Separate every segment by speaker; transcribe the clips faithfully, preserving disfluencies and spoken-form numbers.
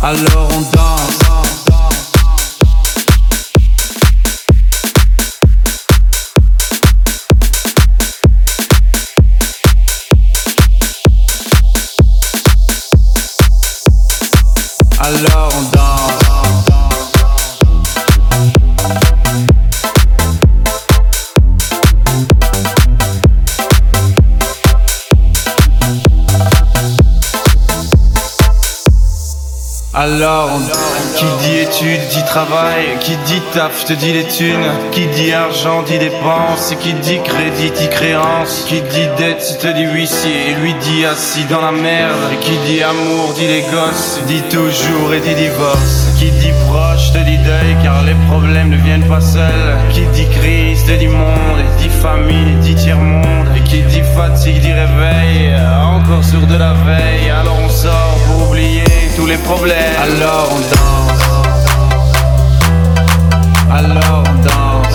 Speaker 1: alors on danse. Alors on danse. Alors on danse. Qui dit études dit travail, qui dit taf te dit les thunes, qui dit argent dit dépenses, qui dit crédit dit créance, qui dit dette te dit huissier, lui dit assis dans la merde, et qui dit amour dit les gosses, dit toujours et dit divorce, qui dit proche te dit deuil car les problèmes ne viennent pas seuls, qui dit crise te dit monde, et dit famille dit tiers-monde, et qui dit fatigue dit réveil, encore sur de la veille, alors on sort pour oublier tous les problèmes. Alors on danse. Alors on danse.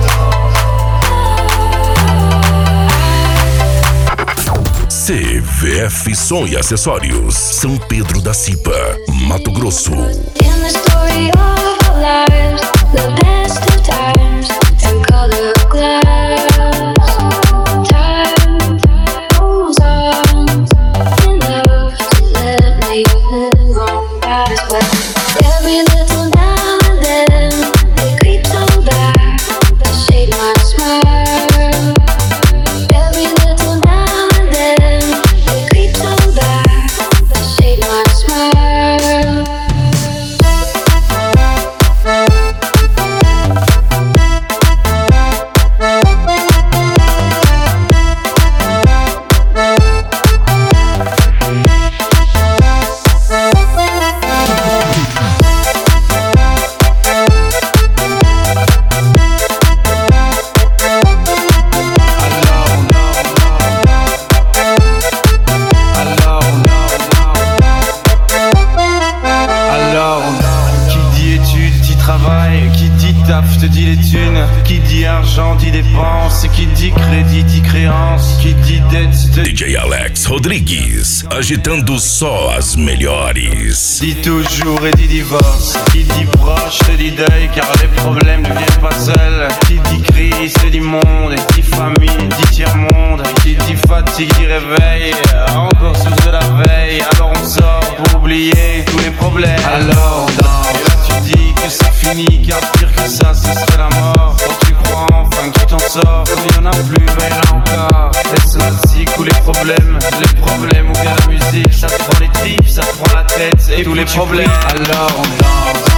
Speaker 2: C V F Som e Acessórios, São Pedro da Cipa, Mato Grosso.
Speaker 3: In the story of our lives, the best of times and color glass. Time goes on enough to let me move on past what every little now and then it creeps on back to shade my smile. Every little now and then it creeps on back to shade my smile.
Speaker 1: Te dit les thunes, qui dit argent dit dépenses, qui dit crédit dit créance, qui dit dette te...
Speaker 2: D J Alex Rodrigues, agitando só as melhores.
Speaker 1: Dit toujours et dit divorce, qui dit proche te dit deuil car les problèmes ne viennent pas seuls, qui dit crise te dit monde, et dit famille dit tiers-monde, qui dit fatigue dit réveil, encore sur de la veille, alors on sort pour oublier tous les problèmes. Alors on danse. Et là tu dis que c'est fini car pire que ça ce serait la mort. Quand tu crois enfin que tu t'en sors, comme il n'y en a plus, mais là encore est-ce la musique ou les problèmes? Les problèmes ou bien la musique, ça te prend les tripes, ça te prend la tête, et tous les problèmes. Alors on danse.